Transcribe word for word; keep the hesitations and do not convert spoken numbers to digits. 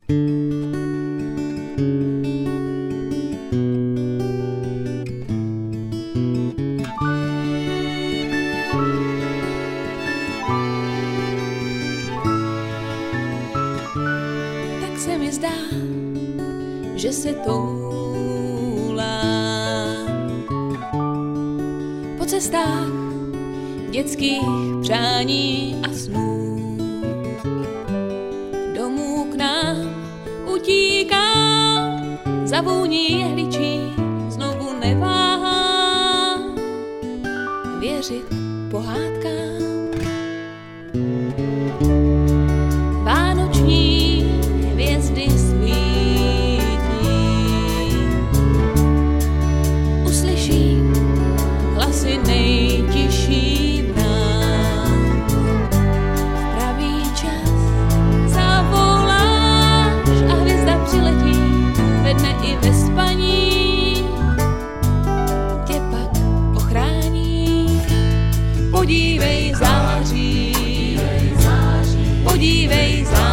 Se mi zdá, že se toulám po cestách dětských přání a snů. Domů k nám utíkám, za vůní jehličí znovu neváhám věřit pohádkám. Vánoční hvězdy svítí, uslyším hlasy nejtižší v nás. V pravý čas zavoláš a hvězda přiletí ve dne i ve spaní, tě pak ochrání. Podívej září, podívej září.